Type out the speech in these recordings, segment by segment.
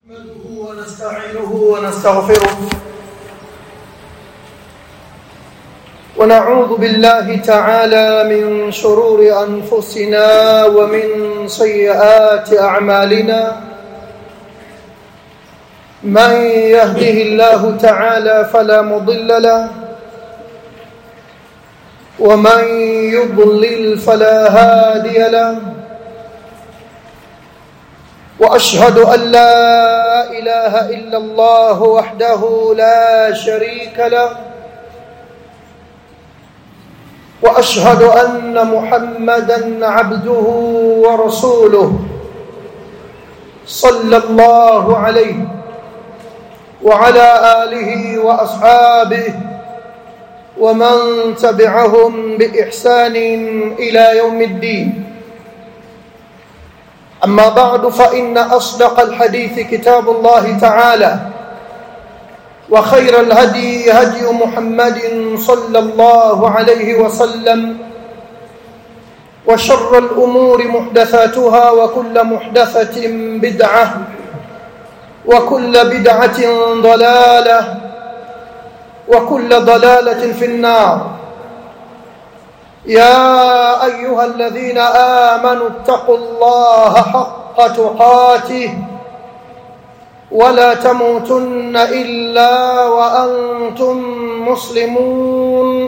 نحمده ونستعينه ونستغفره ونعوذ بالله تعالى من شرور أنفسنا ومن سيئات أعمالنا من يهده الله تعالى فلا مضل له ومن يضلل فلا هادي له وأشهد أن لا إله إلا الله وحده لا شريك له وأشهد أن محمدًا عبده ورسوله صلى الله عليه وعلى آله وأصحابه ومن تبعهم بإحسان إلى يوم الدين. أما بعد فإن أصدق الحديث كتاب الله تعالى وخير الهدي هدي محمد صلى الله عليه وسلم وشر الأمور محدثاتها وكل محدثة بدعة وكل بدعة ضلالة وكل ضلالة في النار. يا أيها الذين آمنوا اتقوا الله حق تقاته ولا تموتن إلا وأنتم مسلمون.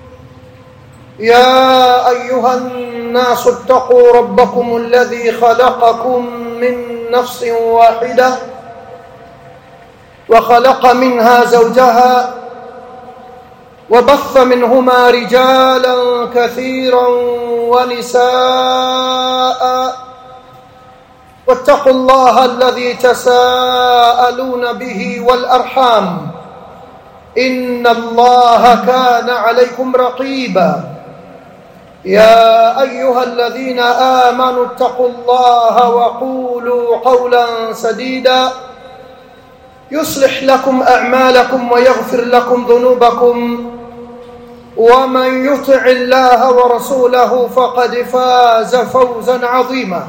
يا أيها الناس اتقوا ربكم الذي خلقكم من نفس واحدة وخلق منها زوجها وبث منهما رجالا كثيرا ونساء واتقوا الله الذي تساءلون به والأرحام إن الله كان عليكم رقيبا. يا أيها الذين آمنوا اتقوا الله وقولوا قولا سديدا يصلح لكم أعمالكم ويغفر لكم ذنوبكم ومن يطع الله ورسوله فقد فاز فوزا عظيما.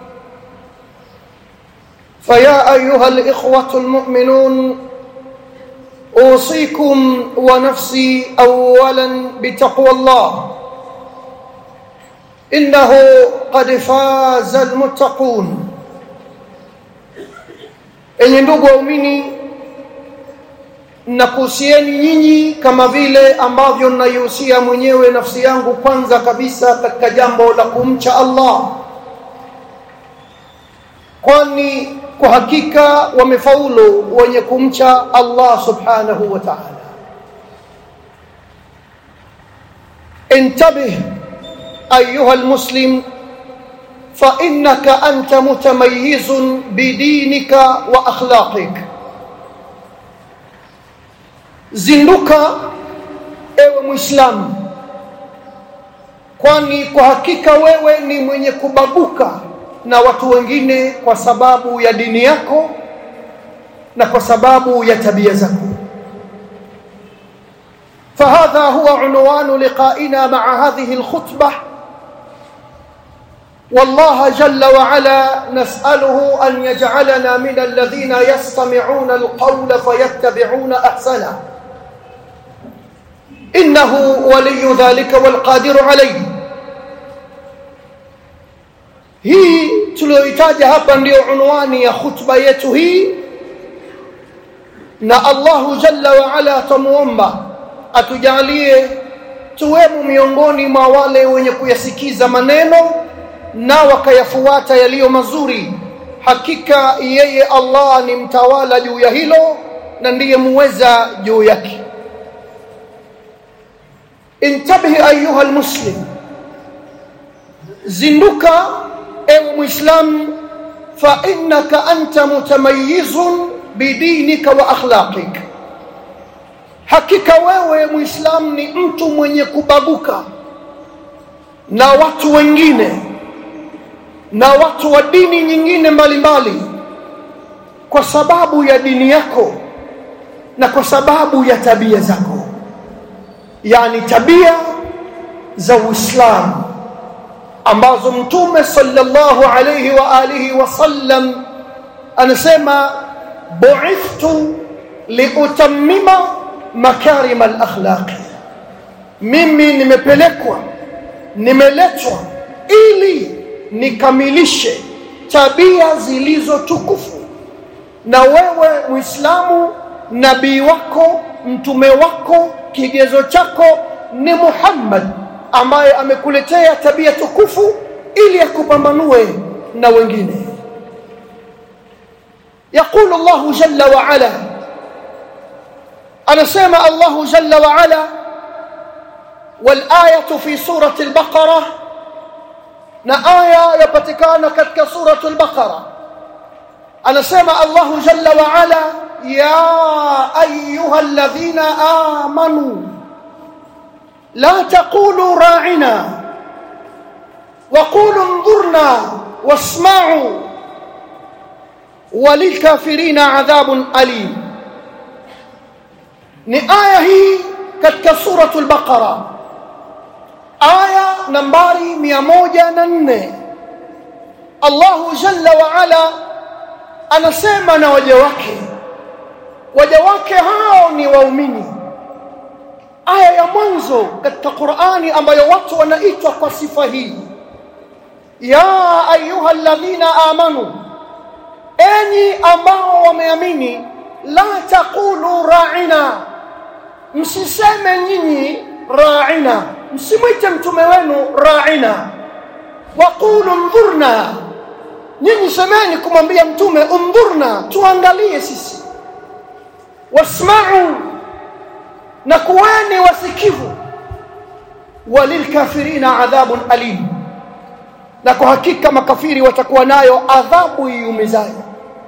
فيا أيها الإخوة المؤمنون أوصيكم ونفسي أولا بتقوى الله إنه قد فاز المتقون. Enyi ndugu waumini, nakuhusieni nyinyi kama vile ambavyo naihusia mwenyewe nafsi yangu kwanza kabisa katika jambo la kumcha Allah, kwani kwa hakika wamefaulu wenye kumcha Allah subhanahu wa ta'ala. Intabih ayuha almuslim فإنك أنت متميز بدينك وأخلاقك. Zinduka ewe Muislamu, kwani kwa hakika wewe ni mwenye kubabuka na watu wengine kwa sababu ya dini yako na kwa sababu ya tabia zako. فهذا هو عنوان لقائنا مع هذه الخطبة. والله جل وعلا نسأله أن يجعلنا من الذين يستمعون القول فيتبعون أحسنه إنه ولي ذلك والقادر عليه. hii tulioitaja hapa ndio unwani ya khutba yetu hii, na Allahu jalla wa ala tumuomba atujalie tuwemo miongoni mwa wale wenye kuyasikiza maneno na wakayafuata yaliyo mazuri. Hakika yeye Allah ni mtawala juu ya hilo na ndiye muweza juu yake. Intabih ayuha almuslim, zinduka ewe Muislam, fa innaka anta mutamayyizun bidinika wa akhlaqik. Hakika wewe Muislam ni mtu mwenye kubabuka na watu wengine na watu wa dini nyingine mbalimbali kwa sababu ya dini yako na kwa sababu ya tabia zako, yani tabia za Uislamu ambazo Mtume sallallahu alayhi wa alihi wasallam anasema bu'ithtu liutammima makarim al-akhlaq, mimi nimeletwa ili nikamilishe tabia zilizo tukufu. Na wewe Muislamu, nabii wako, mtume wako, kigezo chako ni Muhammad, ambaye amekuletea tabia tukufu ili akupambanue na wengine. يقول الله جل وعلا, anasema Allah jalla wa ala, والآية في سورة البقرة, na aya yapatikana katika suratul Baqara. Anasema Allah jalla wa ala, ya ayyuhalladhina amanu la taqulu ra'ina wa qulu انظرنا wasma'u walilkafirina adhabun alim. Ni aya hii katika suratul Baqara, aya nambari 104. Allah jalla wa ala anasema na waja wake hao ni waumini. Aya ya mwanzo katika Qur'ani ambayo watu wanaitwa kwa sifa hii, ya ayyuhalladhina amanu, enyi ambao wameamini, la taqulu ra'ina, msiseme nyinyi ra'ina, msimwite mtume wenu ra'ina. Wa qulu unzurna, nyinyi semeni kumwambia mtume unzurna, tuangalie sisi. Wasma'u, na kuweni wasikivu. Walilkafirina adhabun alim, na kwa hakika makafiri watakuwa nayo adhabu iumizayo.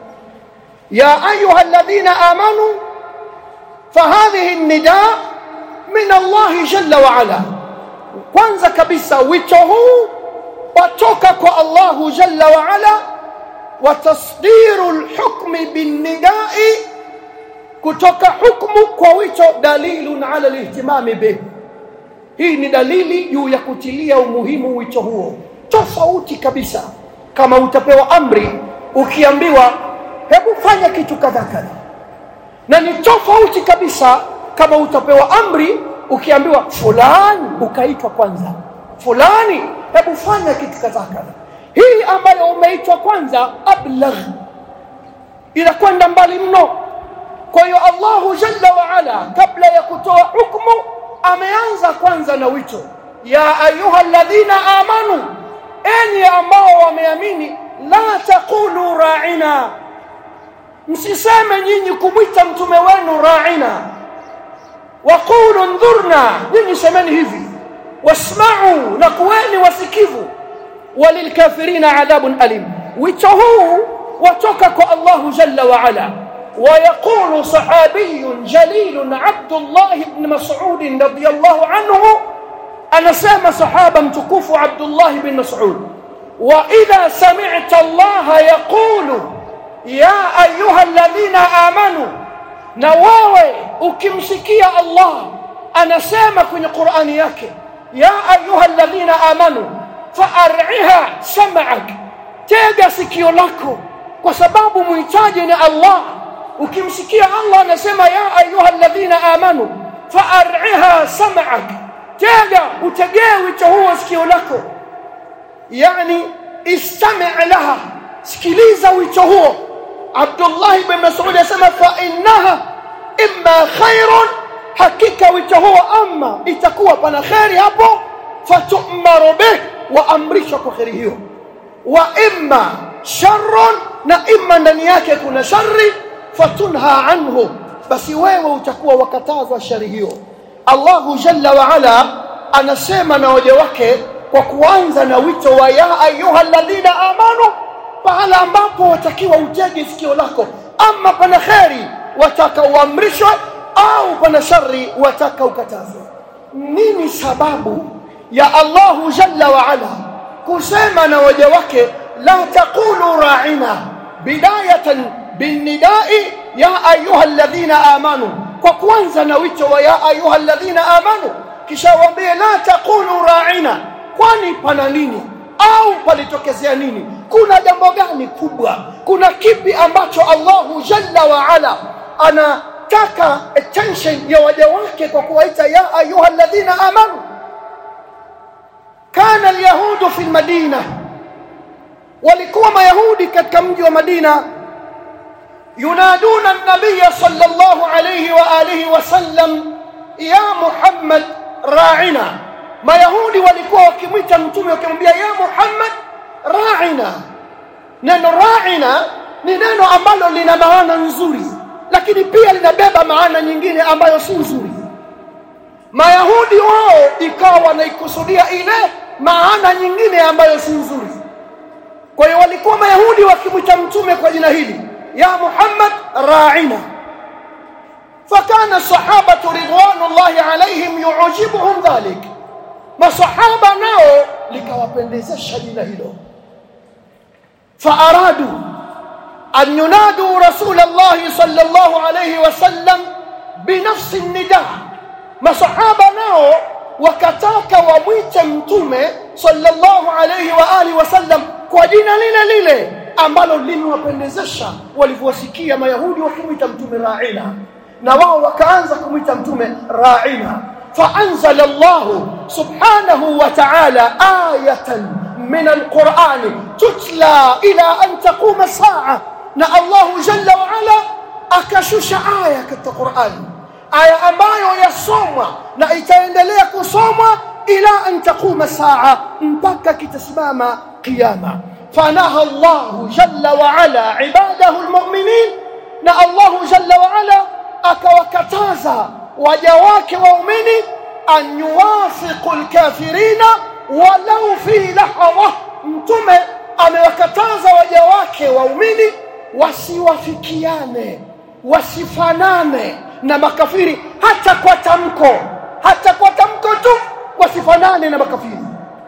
Ya ayyuhalladhina amanu, fahadhihi an-nidaa min Allah jalla wa ala. Kwanza kabisa wito huu watoka kwa Allah jalla wa ala, wa tasdiru al-hukmi bin-nidai, kutoka hukmu kwa wito, dalilun ala al-ihtimami bih. Hii ni dalili juu ya kutilia umuhimu wito huo. Tofauti kabisa kama utapewa amri ukiambiwa hebu fanya kitu kadha kadha, na ni tofauti kabisa kama utapewa amri ukiambiwa fulani, ukaitwa kwanza, fulani hebu fanya kitu kadha kadha. Hii ambayo umeitwa kwanza ablagh, inakwenda mbali mno. Kwa hiyo Allah jalla wa ala kabla ya kutoa hukumu ameanza kwanza na wito, ya ayyuhalladhina amanu, enyi ambao wameamini, la taqulu ra'ina, msiseme nyinyi kumwita mtume wenu ra'ina. Wa qulu unzurna, nyinyi semeni hivi. Wasma'u, na kuweni wasikivu. Walilkafirina adhabun alim. Wito huu watoka kwa Allah jalla wa ala. ويقول صحابي جليل عبد الله بن مسعود رضي الله عنه, أنا سامى صحابا متكوف عبد الله بن مسعود, وإذا سمعت الله يقول يا أيها الذين آمنوا, نواوي ukimsikia Allah anasema kwenye Qur'ani yake ya أيها الذين آمنوا فأرعها سمعك, tega sikio lako kwa sababu muhitaji ni Allah. Ukimsikia Allah anasema ya ayyuhalladhina amanu fa'ar'iha sam'ak, tega utegee wito huo sikio lako, yani istami' laha, sikiliza wito huo. Abdullah ibn Mas'ud anasema fa innaha imma khairun, hakika wito huo amma itakuwa pana khairi hapo, fatu'maru bih, wa amrisha kwa khairi hiyo, wa imma sharrun, na imma ndani yake kuna shari, fatunha anhu, basi wewe utakuwa wakatazwa shari hiyo. Allahu jalla wa ala anasema na waja wake kwa kuanza na wito wa ya ayyuhalladhina amanu, pahala ambapo watakiwa utege sikio lako, ama pana khairi wataka uamrishwe, au pana shari wataka ukatazwe. Nini sababu ya Allahu jalla wa ala kusema na waja wake la taqulu ra'ina bidayatan binnidai ya ayyuhalladhina amanu, kwa kwanza na wito wa ya ayyuhalladhina amanu, kisha waambie la taqulu ra'ina? Kwani pana nini au palitokezea nini? Kuna jambo gani kubwa? kuna kipi ambacho Allahu Jalla wa Ala anataka attention ya waja wake kwa kuwaita ya ayyuhalladhina amanu? Kana alyahudu fi almadina, walikuwa mayahudi katika mji wa Madina, yunaduna an-nabiy sallallahu alayhi wa alihi wasallam ya Muhammad ra'ina. Mayahudi walikuwa wakimwita mtume wakimwambia ya Muhammad ra'ina. Neno ra'ina ni neno ambalo lina maana nzuri, lakini pia linabeba maana nyingine ambayo si nzuri. Mayahudi wao ikawa wanaikusudia ile maana nyingine ambayo si nzuri. Kwa hiyo walikuwa Mayahudi wakimwita mtume kwa jina hili ya Muhammad ra'ina. Fakana sahabatu ridwanullahi alayhim yu'jibuhum dhalik, masahaba nao likawapendezesha jina hilo. Faaradu an yunadu Rasulullah sallallahu alayhi wasallam binafsi an-nida. Masahaba nao wakataka wamwite mtume sallallahu alayhi wa alihi wasallam kwa jina lile lile ambalo limewapendezesha walivyosikia Mayahudi wakimwita mtume ra'ina, na wao wakaanza kumwita mtume ra'ina. فأنزل الله سبحانه وتعالى آية من القرآن تتلى إلى أن تقوم الساعة. نا الله جل وعلا أكشش آية كالقرآن، آية ambayo yasomwa na itaendelea kusomwa ila an taquma saa, mpaka kitasimama kiyama. Fanaha Allah jalla wa ala ibadahu almu'minin, na Allah jalla wa ala akawakataza waja wake waumini an yuwafiqu alkafirina walau fi lahadha. Mtume amewakataza waja wake waumini wasiwafikiane, wasifanane na makafiri hata kwa tamko tu, wasifanane na makafiri.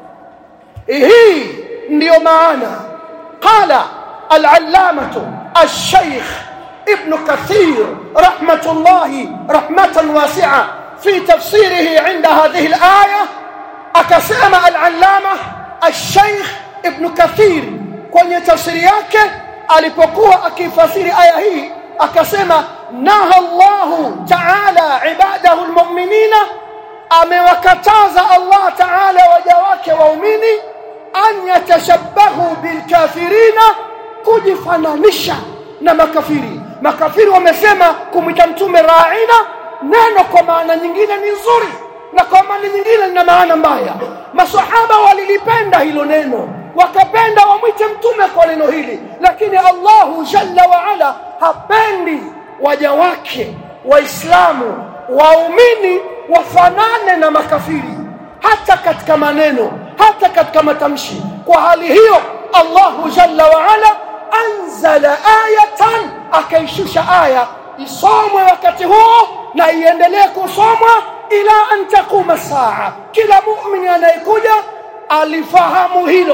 Hii ndio maana qala al-allamatu al-shaykh ابن كثير رحمة الله رحمة واسعة في تفسيره عند هذه الآية. أكسم العلامة الشيخ ابن كثير kwenye tafsiri yake alipokuwa akifasiri aya hii akasema naha Allahu ta'ala ibadahu almu'minina, amewakataza Allah ta'ala waja wake waumini an yatashabbahu bilkafirina, kujifananisha na makafiri. Makafiri wamesema kumwita mtume ra'ina, neno kwa maana nyingine ni nzuri na kwa maana nyingine lina maana mbaya. Masahaba walilipenda hilo neno, wakapenda wamwite mtume kwa neno hili, lakini Allahu jalla wa ala hapendi waja wake waislamu waumini wafanane na makafiri, hata katika maneno, hata katika matamshi. Kwa hali hiyo Allahu jalla wa ala anzala ayatan, akaishusha aya isomwe wakati huo na iendelee kusomwa ila an taquma saa. Kila muumini anayekuja alifahamu hilo.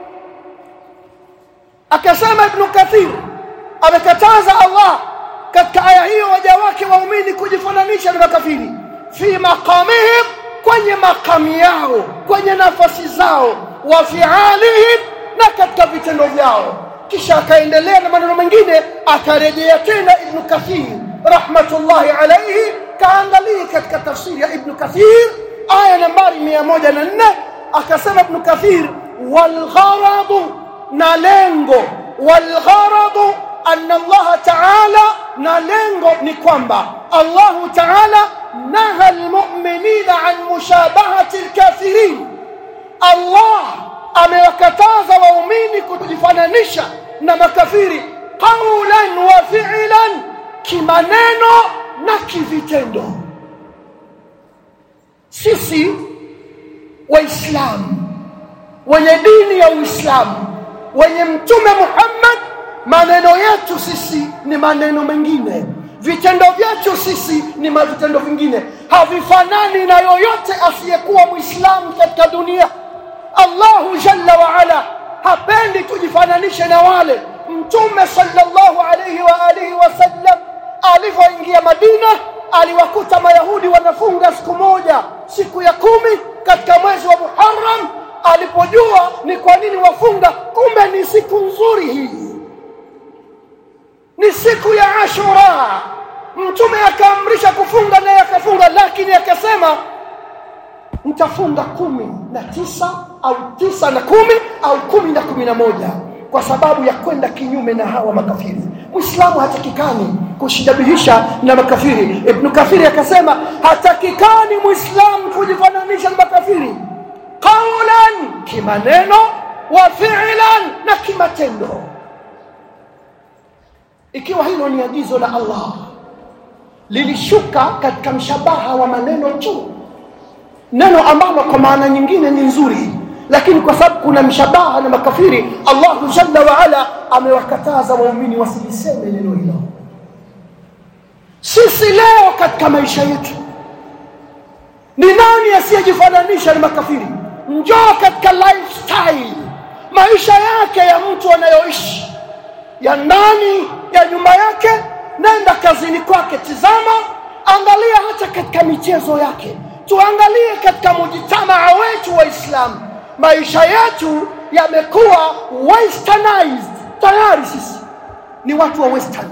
Akasema Ibn Kathir amekataza Allah katika aya hiyo waja wake waumini kujifananisha na makafiri fi maqamihim, kwenye maqami yao, kwenye nafasi zao, wa fi'alihim, na katika vitendo vyao. Kisha akaendelea na maneno mengine, akarejea tena Ibn Kathir rahmatullahi alayhi, kaangalia katika tafsiri ya Ibn Kathir aya nambari 104. Akasema Ibn Kathir wal gharadu, na lengo, wal gharadu anna Allah ta'ala, na lengo ni kwamba Allah ta'ala naha almu'minina an mushabahati alkafirin. Allah amewakataza waumini kujifananisha na makafiri qawlan wa fi'lan, kimaneno na kivitendo. Sisi waislamu wenye dini ya Uislamu, wenye mtume Muhammad, maneno yetu sisi ni maneno mengine, vitendo vyetu sisi ni vitendo vingine, havifanani na yoyote asiyekuwa Muislamu katika dunia. Allahu jalla wa ala hapendi tujifananishe na wale. Mtume sallallahu alayhi wa alihi wasallam alipoingia Madina aliwakuta Mayahudi wanafunga siku moja, siku ya 10 katika mwezi wa Muharram. Alipojua ni kwa nini wafunga, kumbe ni siku nzuri hii, ni siku ya Ashura. Mtume akaamrisha kufunga naye akafunga, lakini akasema mtafunga 19 au 9 na 10 au 10 na 11 kwa sababu ya kwenda kinyume na hawa makafiri. Muislamu hatakikani kushidabihisha na makafiri. Ibn Kathir akasema hatakikani Muislamu kujifananisha na makafiri qawlan, kimaneno, wa fi'lan, na kimatendo. Ikiwa hilo ni agizo la Allah, lilishuka katika mshabaha wa maneno tu, neno ambalo kwa maana nyingine ni nzuri, lakini kwa sababu kuna mshabaha na makafiri, Allah jalla wa ala amewakataza waumini wasiliseme neno hilo. Sisi leo katika maisha yetu, ni nani asiyejifananisha na makafiri? Njoo katika lifestyle, maisha yake ya mtu anayoishi, ya ndani ya nyumba yake, nenda kazini kwake, tizama, angalia hata katika michezo yake, tuangalie katika mujitamaa wetu wa Islam. Maisha yetu yamekuwa westernized. Tayari sisi ni watu wa western,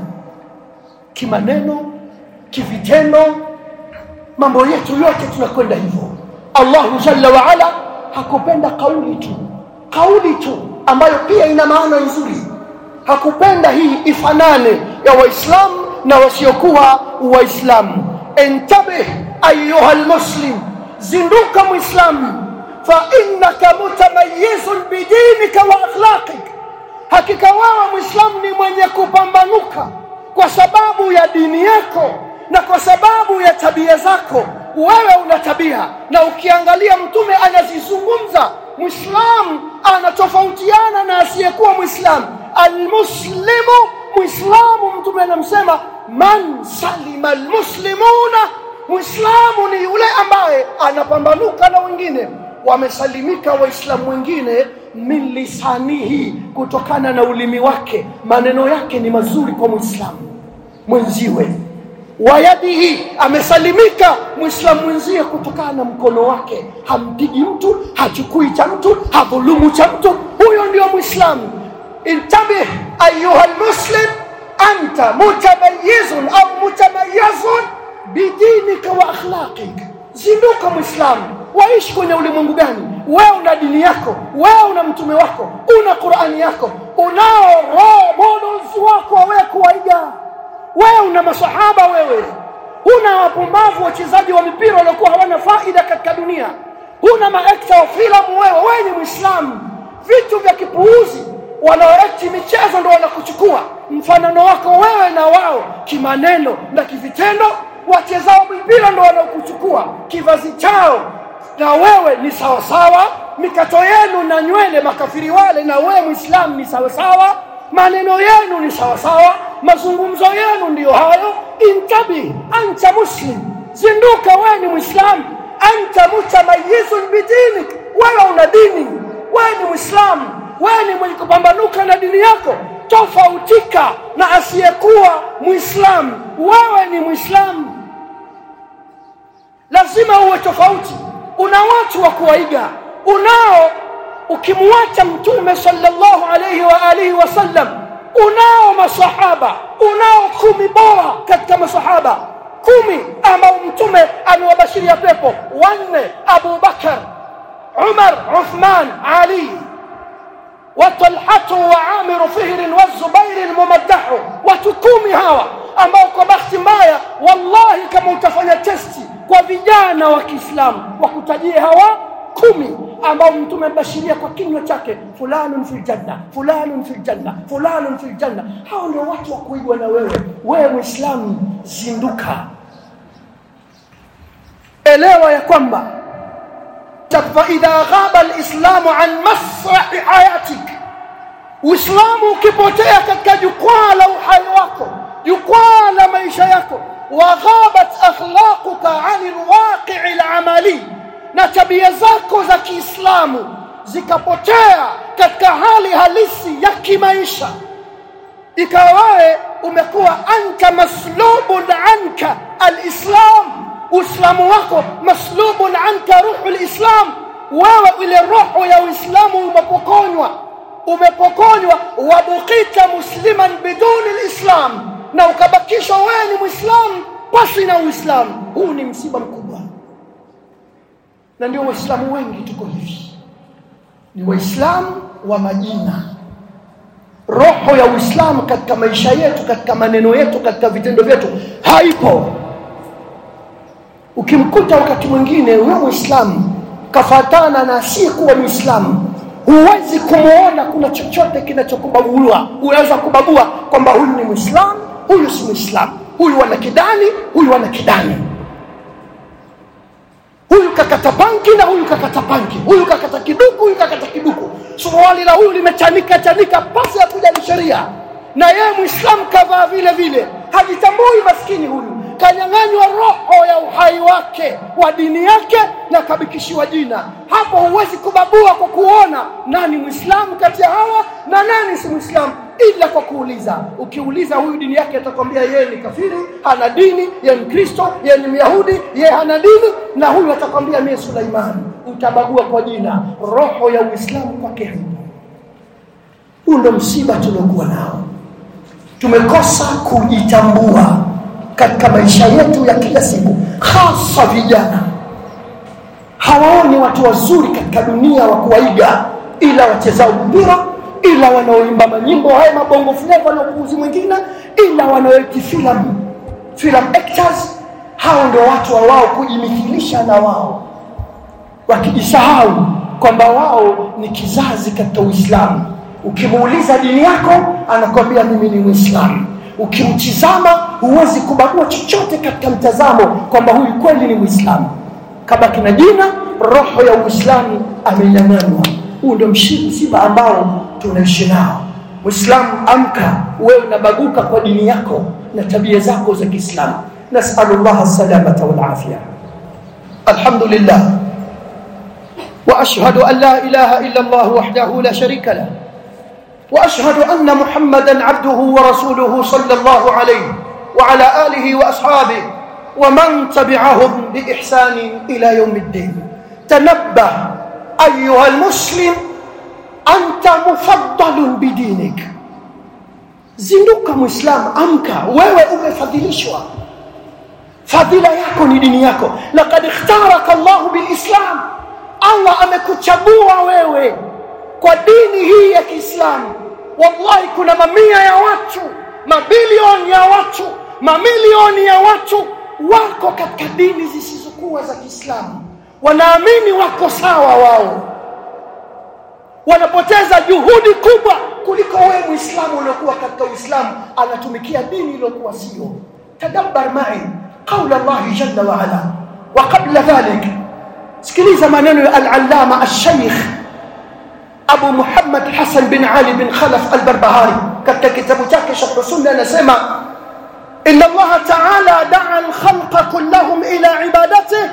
kimaneno, kivitendo, mambo yetu yote tunakwenda hivyo. Allah jalla wa ala hakupenda kauli tu ambayo pia ina maana nzuri. Hakupenda hii ifanane ya Waislamu na wasiokuwa Waislamu. Intabih ayuha almuslim, zinduka Muislamu, fa innaka mutamayyizun bidinika wa akhlaqik. Hakika wewe Muislamu ni mwenye kupambanuka kwa sababu ya dini yako na kwa sababu ya tabia zako. Wewe una tabia, na ukiangalia Mtume anazizungumza, Muislamu anatofautiana na asiyekuwa Muislamu. Almuslimu, Muislamu, Mtume anamsema man salima almuslimuna. Muislamu ni yule ambaye anapambanuka na wengine, wamesalimika Waislamu wengine min lisanihi, kutokana na ulimi wake, maneno yake ni mazuri kwa Muislamu mwenziwe. Wa yadihi, amesalimika Muislamu mwenzie kutokana na mkono wake, hampigi mtu, hachukui cha mtu, hadhulumu cha mtu. Huyo ndio Muislamu. Intabih ayuha almuslim, anta mutamayyizun au mutamayyizun bidinika wa akhlaqik. Zinduka Muislamu, waishi kwenye ulimwengu gani? Wewe una dini yako, wewe una mtume wako, una Qur'ani yako, unao role models wako wewe kuiga. Wewe una masahaba, wewe una wapumbavu wachezaji wa mipira waliokuwa hawana faida katika dunia, una maakta wa filamu. Wewe ni Muislamu. Vitu vya kipuuzi wanaoact michezo ndio wanakuchukua mfanano wako wewe na wao, kimaneno na kivitendo. Wachezao mpira ndio wanaokuchukua kivazi chao, na wewe ni sawa sawa. Mikato yenu na nywele makafiri wale, na wewe Muislamu ni sawa sawa. Maneno yenu ni sawa sawa, mazungumzo yenu ndio hayo. Intabi anta muslim, zinduka, wewe ni Muislamu. Anta mutamayyizun bidinik, wewe una dini, wewe ni Muislamu, wewe ni mwenye kupambanuka na dini yako. Tofautika na asiyekuwa Muislamu. Wewe ni Muislamu, lazima uwe tofauti. Una watu wa kuiga, unao. Ukimwacha Mtume sallallahu alayhi wa alihi wasallam, unao masahaba, unao 10 bora katika masahaba 10 ambao Mtume amewabashiria pepo. 4 Abu Bakar, Umar, Uthman, Ali, wa Talha wa Amir Fihr wa Zubair al-Mumaddah. Watu 10 hawa ambao kwa bahati mbaya, wallahi kama utafanya testi kwa vijana wa Kiislamu wakutajie hawa 10 ambao Mtume mbashiria kwa kinywa chake, fulanun fil janna, fulanun fil janna, fulanun fil janna. Hao ndio watu wa kuigwa na wewe. Wewe Muislamu, zinduka, elewa ya kwamba fa idha ghaba alislamu an masrahi hayatik, Uislamu ukipotea katika jukwaa la uhai wako, jukwaa la maisha yako, wa ghabat akhlaquka anil waqi'il amali, na tabia zako za Kiislamu zikapotea katika hali halisi ya kimaisha, ikawa wewe umekuwa anta maslubun anka alislam, Uislamu wako maslubun anka ruhul islam. Wewe ile roho ya Uislamu umepokonywa, umepokonywa wabukita musliman biduni alislam, na ukabakishwa wewe ni muislamu pasi na uislamu. Huu ni msiba mkubwa, na ndio waislamu wengi tuko hivi, ni waislamu wa majina. Roho ya uislamu katika maisha yetu, katika maneno yetu, katika vitendo vyetu haipo. Ukimkuta wakati mwingine wewe muislamu kafatana na si kuwa muislamu, huwezi kumuona kuna chochote kinachokubabua. Unaweza kubabua kwamba huyu ni muislamu, huyu si muislamu, huyu wana kidani, huyu wana kidani, huyu kakata panki na huyu kakata panki, huyu kakata kiduku, huyu kakata kiduku, suruali la huyu limechanika chanika pasi ya kuja sheria, na yeye muislamu kavaa vile vile. Hajitambui maskini huyu, kanyang'anywa roho ya uhai wake wa dini yake na kabikishiwa jina. Hapo huwezi kubabua kwa kuona nani muislamu kati ya hawa na nani si muislamu, ila kwa kuuliza. Ukiuliza huyu dini yake atakwambia yeye ni kafiri, hana dini, yeye ni Kristo, yeye ni Myahudi, yeye hana dini, na huyu atakwambia mimi Suleiman. Utabagua kwa jina, roho ya Uislamu kwake haipo. Huu ndio msiba tuliokuwa nao. Tumekosa kujitambua katika maisha yetu ya kila siku, hasa vijana. Hawaoni watu wazuri katika dunia wa kuwaiga, ila wachezao mpira, ila wanaoimba manyimbo haya mabongo flava na upuuzi mwingine, ila wanaoiti film actors. Hao ndio watu wao kujimikilisha na wao, wakijisahau kwamba wao ni kizazi katika Uislamu. Ukimuuliza dini yako, anakwambia mimi ni Muislamu. Ukimtizama huwezi kubagua chochote katika mtazamo kwamba huyu kweli ni Muislamu. Kabaki na jina, roho ya Uislamu amenyang'anywa. Huu ndio msiba ambao tunaishi nao. Muislamu, amka, wewe unabaguka kwa dini yako na tabia zako za Kiislamu. Nas'alullah as-salamata wal afiyah. Alhamdulillah wa ashhadu an la ilaha illa Allah wahdahu la sharika lahu وأشهد أن محمدًا عبده ورسوله صلى الله عليه وعلى آله وأصحابه ومن تبعهم بإحسان إلى يوم الدين. تنبه أيها المسلم، أنت مفضل بدينك. زندوك مسلم، أمك wewe umefadhilishwa, fadhila yako ni dini yako. Laqad ikhtaraka Allah bilislam, Allah amekuchagua wewe kwa dini hii ya Kiislamu. Wallahi kuna mamia ya watu, mabilioni ya watu, mamilioni ya watu wako katika dini zisizokuwa za Kiislamu, wanaamini wako sawa. Wao wanapoteza juhudi kubwa kuliko wewe Muislamu uliokuwa katika Uislamu anatumikia dini iliyokuwa sio. Tadabbar ma'i qawla Allah jalla wa ala. Wa qabla dhalik, sikiliza maneno ya al-allama al-shaykh Abu Muhammad Hassan bin Ali bin Khalaf al-Barbahari katika kitabu chake Sharh Sunna, anasema inna Allah ta'ala da'a al-khalqa kullahum ila ibadatihi.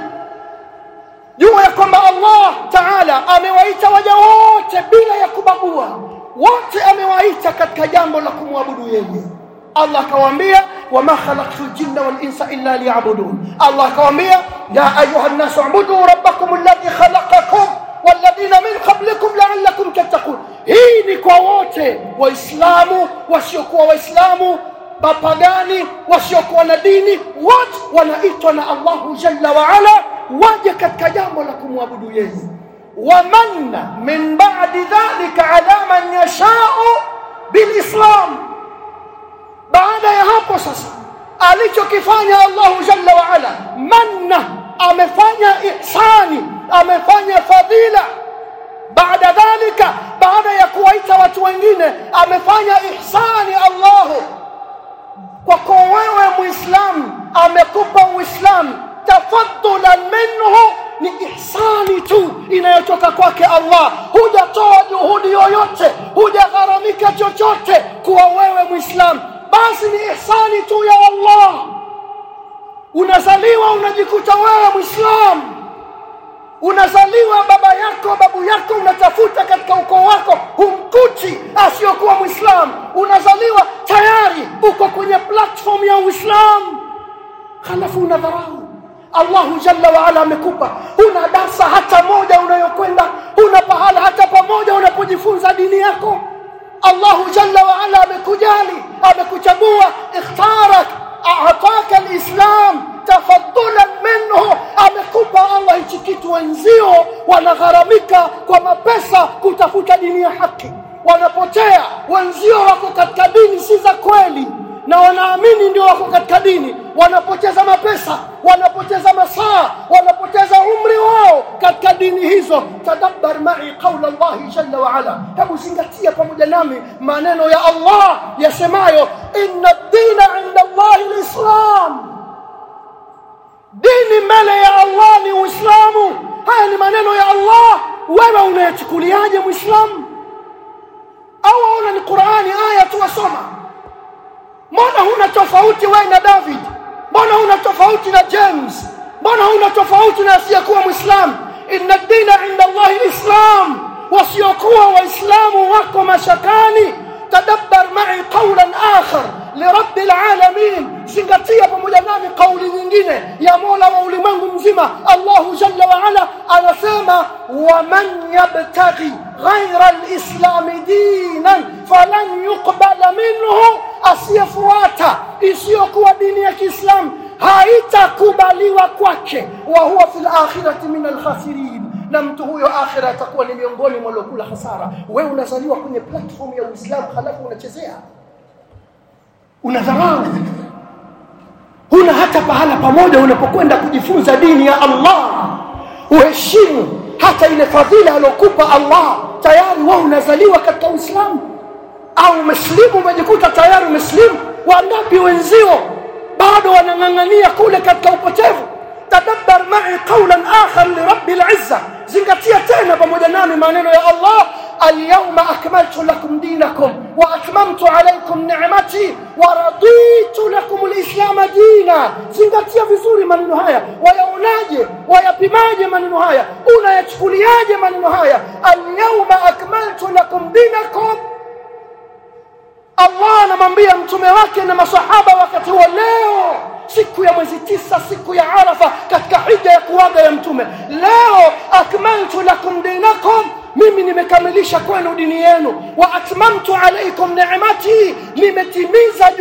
Jua kwamba Allah ta'ala amewaita waja wote bila ya kubagua, wote amewaita katika jambo la kumwabudu yeye. Allah akawaambia wama khalaqtul jinna wal insa illa liya'budun. Allah akawaambia ya ayuhan nasu ubudu rabbakum alladhi khalaqakum walladhina min qablikum la'allakum tattaqun. Hii ni kwa wote, Waislamu, wasiokuwa Waislamu, mapagani, wasiokuwa na dini, wote wanaitwa na Allahu jalla wa ala waje katika jambo la kumwabudu yeye. Wa manna min ba'di dhalika ala man yasha'u bilislam. Baada ya hapo sasa alichokifanya Allahu jalla wa ala, manna, amefanya ihsani, amefanya fadhila. Baada dhalika, baada ya kuwaita watu wengine, amefanya ihsani Allahu kwako wewe Muislamu, amekupa Uislamu tafaddulan minhu. Ni ihsani tu inayotoka kwake Allah. Hujatoa juhudi yoyote, hujagharamika chochote kuwa wewe Muislamu, basi ni ihsani tu ya Allah. Unazaliwa unajikuta wewe Muislamu, unazaliwa baba yako babu yako unatafuta katika ukoo wako humkuti asiyokuwa Muislamu, unazaliwa tayari uko kwenye platform ya Uislamu, halafu unadharau Allahu Jalla wa Ala amekupa, huna darasa hata moja unayokwenda, huna pahala hata pamoja unapojifunza dini yako. Allahu Jalla wa Ala amekujali, amekuchagua, ikhtarak, a'ataka al-Islam tafaddulan minhu, amekupa Allah hichi kitu. Wenzio wanagharamika kwa mapesa kutafuta dini ya haki, wanapotea. Wenzio wako katika dini si za kweli na wanaamini ndio wako katika dini, wanapoteza mapesa, wanapoteza masaa, wanapoteza umri wao katika dini hizo. Tadabbar ma'i qawla Allah jalla wa ala, hebu zingatia pamoja nami maneno ya Allah yasemayo inna ad-dina 'inda Allah al-Islam, dini mbele ya Allah ni Uislamu. Haya ni maneno ya Allah. Wewe unayachukuliaje Muislamu? Au una ni Qur'ani aya tu wasoma? Mbona huna tofauti wewe na David? Mbona huna tofauti na James? Mbona huna tofauti na asiyekuwa Muislamu? Inna ad-dina 'inda Allah al-Islam, wasiokuwa waislamu wako mashakani. Tadabbar ma'i qawlan akhar li rabbil alamin, zingatia pamoja nami kauli nyingine ya Mola wa ulimwengu mzima. Allahu Jalla wa Ala anasema wa man yabtaghi ghayra al-islam dinan falan yuqbala minhu, asiyefuata isiyokuwa dini ya Kiislamu haitakubaliwa kwake. Wa huwa fil akhirati min al-khasirin, na mtu huyo akhira atakuwa ni miongoni mwa waliokula hasara. Wewe unazaliwa kwenye platform ya Uislamu halafu unachezea, unadharau, huna hata pahala pamoja unapokwenda kujifunza dini ya Allah. Uheshimu hata ile fadhila alokupa Allah. Tayari wewe unazaliwa katika Uislamu au Muslimu, umejikuta tayari Muslimu. Wangapi wenzio bado wanang'ang'ania kule katika upotevu? Tadabbar ma'i qawlan akhar li rabbil izza, zingatia tena pamoja nami maneno ya Allah al-yawma akmaltu lakum dinakum wa atmamtu alaykum ni'mati wa raditu lakum al-islam dina. Zingatia vizuri maneno haya. Wayaonaje? Wayapimaje maneno haya? Unayachukuliaje maneno haya? Al-yawma akmaltu lakum dinakum, Allah anamwambia mtume wake na masahaba wakati wa leo, siku ya mwezi 9, siku ya Arafa, katika hija ya kuaga ya mtume, leo akmaltu lakum dinakum, mimi nimekamilisha kwenu dini yenu. Wa atmamtu alaykum ni'mati, nimetimiza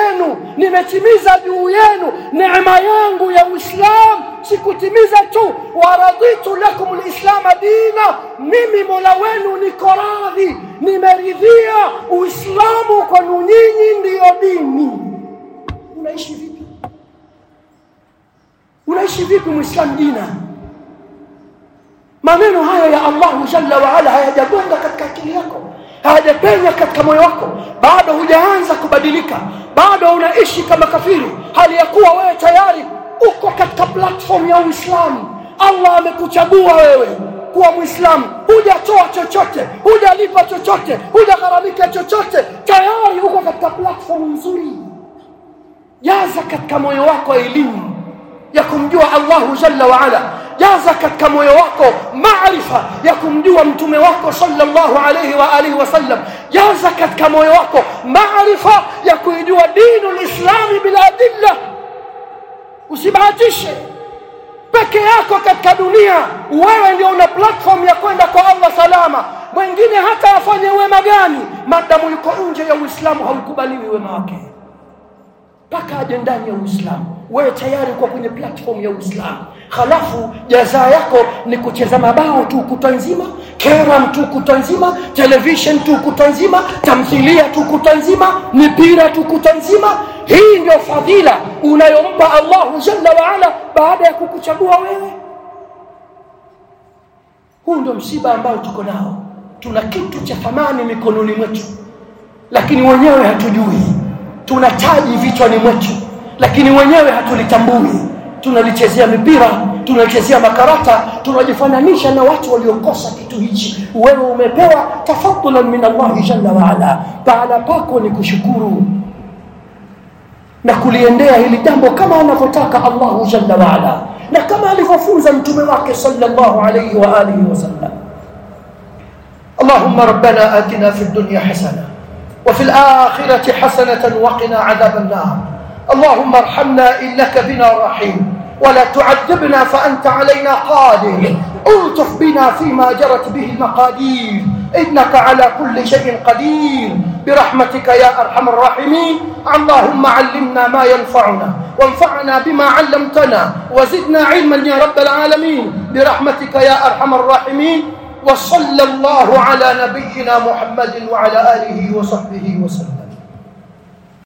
juu yenu neema yangu ya Uislamu. Sikutimiza tu, wa raditu lakum al-islam dina, mimi Mola wenu niko radhi, nimeridhia Uislamu kwenu nyinyi ndio dini. Unaishi vipi? Unaishi vipi Muislamu dina? Maneno haya ya Allah Jalla wa Ala hayajagonga katika akili yako, hayajapenya katika moyo wako. Bado hujaanza kubadilika, bado unaishi kama kafiri, hali ya kuwa wewe tayari uko katika platform ya Uislamu. Allah amekuchagua wewe kuwa Muislamu, hujatoa chochote, hujalipa chochote, hujagharamika chochote, tayari uko katika platform nzuri. Jaza katika moyo wako elimu ya kumjua Allahu Jalla wa Ala, jaza katika moyo wako maarifa ya kumjua mtume wako sallallahu alayhi wa alihi wasallam, jaza katika moyo wako maarifa ya kujua dinul Islami bila adilla. Usibahatishe peke yako katika dunia. Wewe ndio una platform ya kwenda kwa Allah salama. Mwingine hata afanye wema gani, madamu yuko nje ya Uislamu haukubaliwi wema wake mpaka aje ndani ya Uislamu. Wewe tayari uko kwenye platform ya Uislamu, halafu jaza yako ni kucheza mabao tu kutwa nzima, keram tu kutwa nzima, television tu kutwa nzima, tamthilia tu kutwa nzima, mipira tu kutwa nzima. Hii ndio fadhila unayompa Allahu Jalla wa Ala baada ya kukuchagua wewe? Huu ndio msiba ambao tuko nao. Tuna kitu cha thamani mikononi mwetu, lakini wenyewe hatujui. Tuna taji vichwani mwetu, lakini wenyewe hatulitambui. Tunalichezea mipira, tunalichezea makarata, tunajifananisha na watu waliokosa kitu hichi. Wewe umepewa tafadhulan min Allah Jalla wa Ala, pahala pako ni kushukuru na kuliendea hili jambo kama anavyotaka Allahu Jalla wa Ala, na kama alivyofunza mtume wake sallallahu alayhi wa alihi wasallam. Allahumma rabbana atina fid dunya hasana wa fil akhirati hasanatan wa qina adhaban nar. اللهم ارحمنا إنك بنا رحيم ولا تعذبنا فأنت علينا قادر ألطف بنا فيما جرت به المقادير إنك على كل شيء قدير برحمتك يا أرحم الراحمين. اللهم علمنا ما ينفعنا وانفعنا بما علمتنا وزدنا علما يا رب العالمين برحمتك يا أرحم الراحمين. وصلى الله على نبينا محمد وعلى آله وصحبه وسلم.